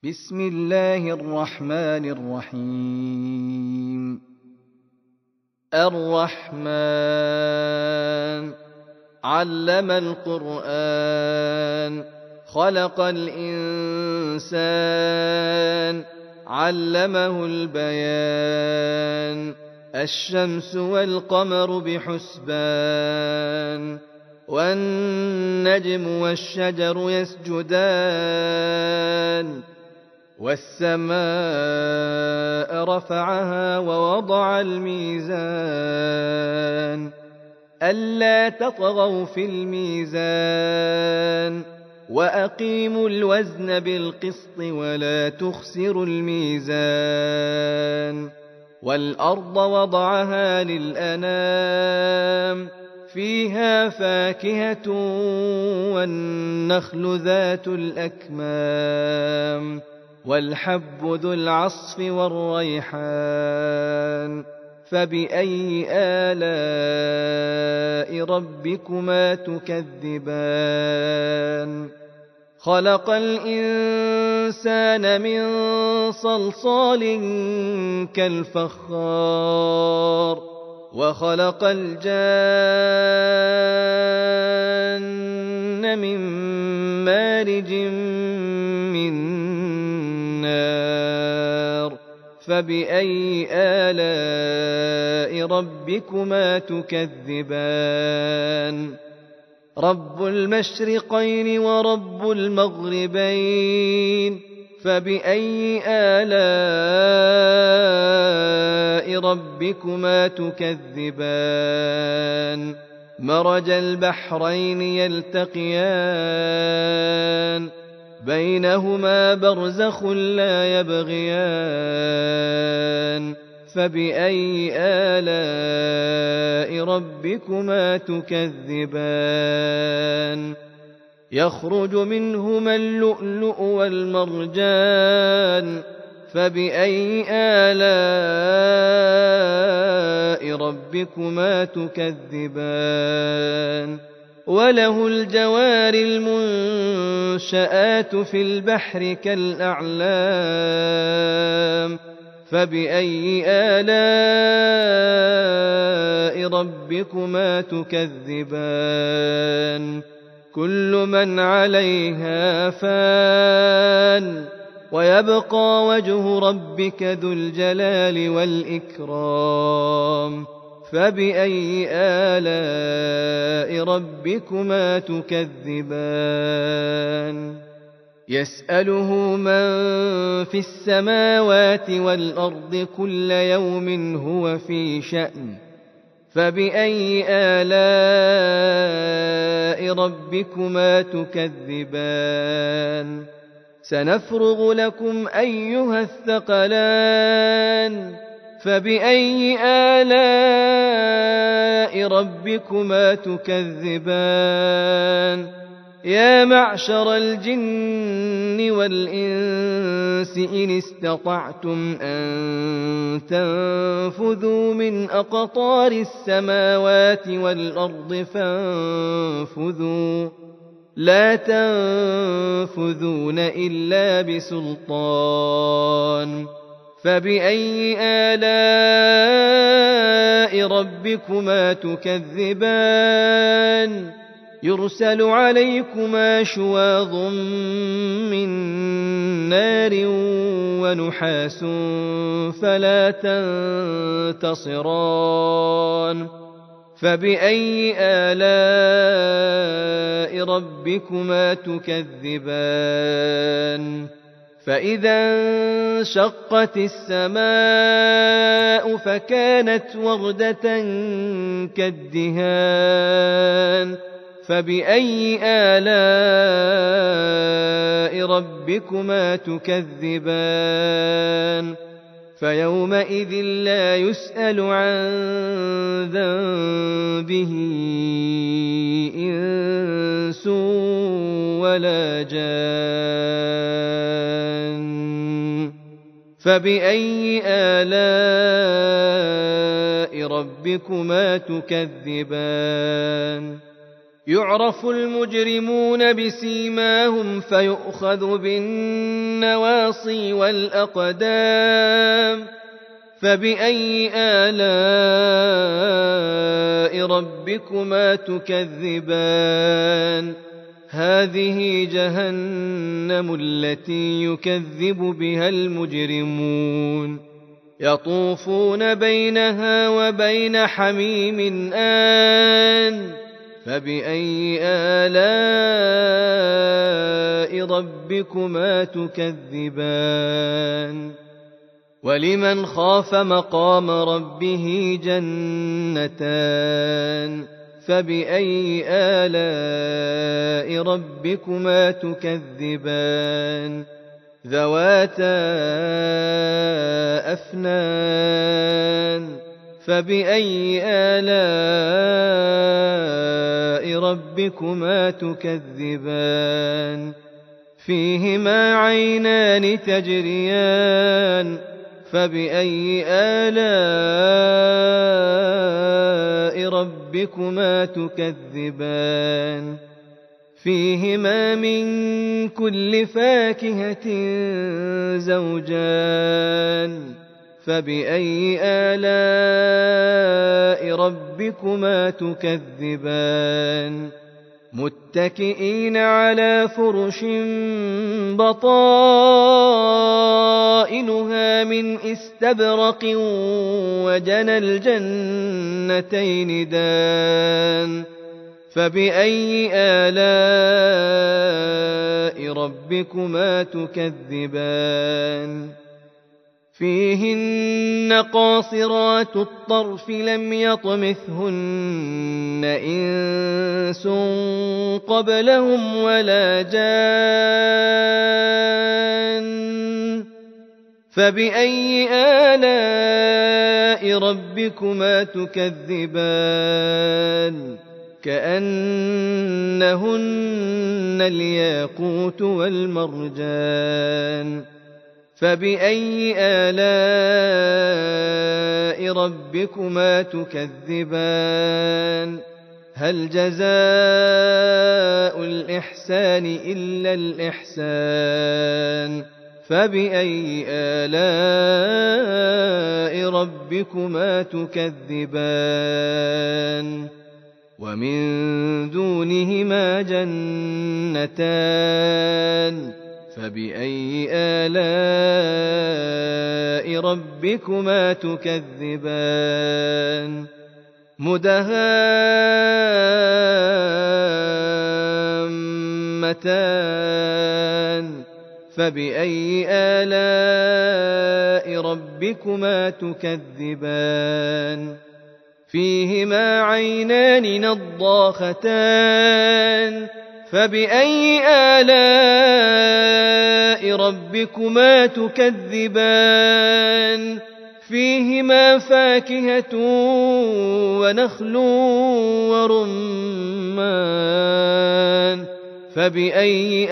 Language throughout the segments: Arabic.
بسم الله الرحمن الرحيم. الرحمن علم القرآن خلق الإنسان علمه البيان الشمس والقمر بحسبان والنجم والشجر يسجدان والسماء رفعها ووضع الميزان ألا تطغوا في الميزان وأقيموا الوزن بالقسط ولا تخسروا الميزان والأرض وضعها للأنام فيها فاكهة والنخل ذات الأكمام والحب ذو العصف والريحان فبأي آلاء ربكما تكذبان خلق الإنسان من صلصال كالفخار وخلق الجان من مارج من نار فبأي آلاء ربكما تكذبان رب المشرقين ورب المغربين فبأي آلاء ربكما تكذبان مرج البحرين يلتقيان بينهما برزخ لا يبغيان فبأي آلاء ربكما تكذبان يخرج منهما اللؤلؤ والمرجان فبأي آلاء ربكما تكذبان وله الجوار المنشآت في البحر كالأعلام فبأي آلاء ربكما تكذبان كل من عليها فان ويبقى وجه ربك ذو الجلال والإكرام فبأي آلاء ربكما تكذبان يسأله من في السماوات والأرض كل يوم هو في شأن فبأي آلاء ربكما تكذبان سنفرغ لكم أيها الثقلان فبأي آلاء ربكما تكذبان يا معشر الجن والإنس إن استطعتم أن تنفذوا من أقطار السماوات والأرض فانفذوا لا تنفذون إلا بسلطان فبأي آلاء ربكما تكذبان يرسل عليكما شواظ من نار ونحاس فلا تنتصران فبأي آلاء ربكما تكذبان فإذا انشقت السماء فكانت وردة كالدهان فبأي آلاء ربكما تكذبان فيومئذ لا يسأل عن ذنبه إنس ولا جان فبأي آلاء ربكما تكذبان يعرف المجرمون بسيماهم فيؤخذ بالنواصي والأقدام فبأي آلاء ربكما تكذبان هذه جهنم التي يكذب بها المجرمون يطوفون بينها وبين حميم آن فبأي آلاء ربكما تكذبان ولمن خاف مقام ربه جنتان فبأي آلاء ربكما تكذبان ذواتا أفنان فبأي آلاء ربكما تكذبان فيهما عينان تجريان فبأي آلاء ربكما تكذبان فيهما من كل فاكهة زوجان فبأي آلاء ربكما تكذبان متكئين على فرش بطائنها من استبرق وجنى الجنتين دان فبأي آلاء ربكما تكذبان فيهن قاصرات الطرف لم يطمثهن إنس قبلهم ولا جان فبأي آلاء ربكما تكذبان كأنهن الياقوت والمرجان فبأي آلاء ربكما تكذبان هل جزاء الإحسان إلا الإحسان فبأي آلاء ربكما تكذبان ومن دونهما جنتان فبأي آلاء ربكما تكذبان مدهامتان فبأي آلاء ربكما تكذبان فيهما عينان نضاختان فبأي آلاء ربكما تكذبان فيهما فاكهة ونخل ورمان فبأي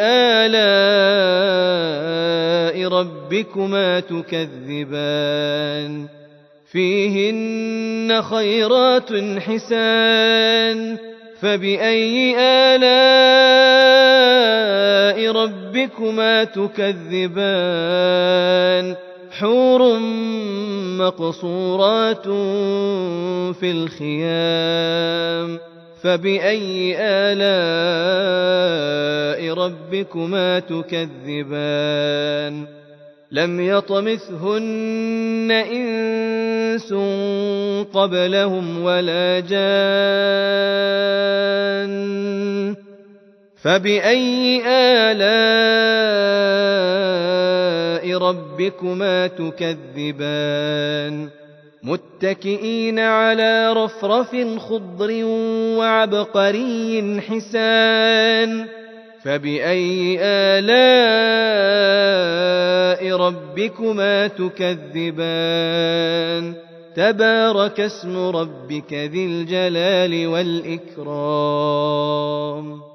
آلاء ربكما تكذبان فيهن خيرات حسان فبأي آلاء ربكما تكذبان حور مقصورات في الخيام فبأي آلاء ربكما تكذبان لم يطمثهن إنس قبلهم ولا جان فبأي آلاء ربكما تكذبان متكئين على رفرف خضر وعبقري حسان فبأي آلاء ربكما تكذبان تبارك اسم ربك ذي الجلال والإكرام